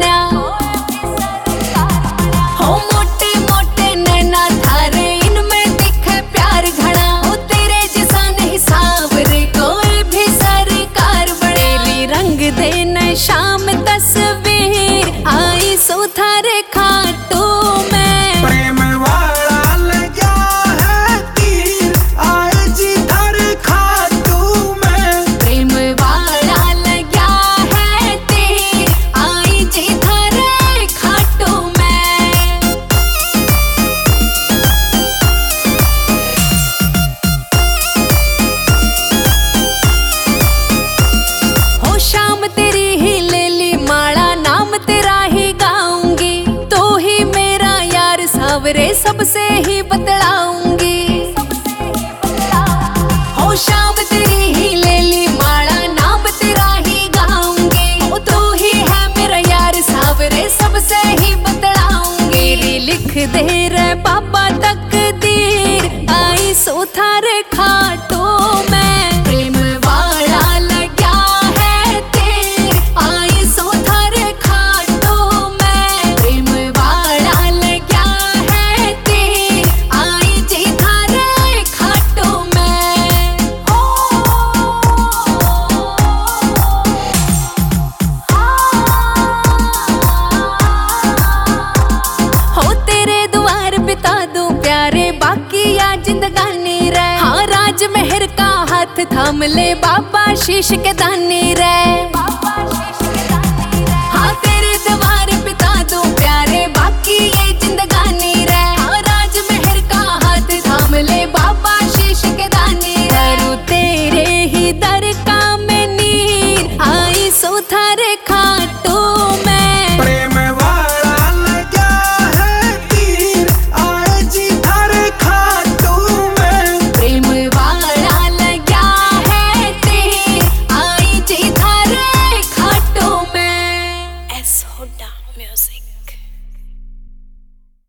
बन्या। हो मोटे मोटे नैना थारे इनमें दिखे प्यार घना। हो तेरे जैसा नहीं सावरे कोई भी सरकार बने। तेरी रंग दे न शाम तस्वीर आई सो थारे खाटू में। प्रेम वाला लगा है तीर आए जी थारे खाटू में। प्रेम वाला लगा है तीर आई जी थारे खाटू में। हो शाम तेरी ही ले ली माला नाम तेरा ही गाऊंगी। तो ही मेरा यार सावरे सबसे ही बतलाऊंगी। हो शाम तेरी ही ले ली माला नाम तेरा ही गाऊंगी। ओ तू ही है मेरा यार सावरे सबसे ही बतलाऊंगी। मेरी लिख दे रे पापा तकदीर आई सो थारे खाटू में। प्रेम वाला लगा है तीर आई सो थारे खाटू में। प्रेम वाला लगा है तीर आई जी थारे खाटू में। हो तेरे द्वार बिता दूं प्यारे बाकी या जिंदगानी रे। हाँ राज मेहर का हाथ थाम ले बाबा शीश के दानी रे।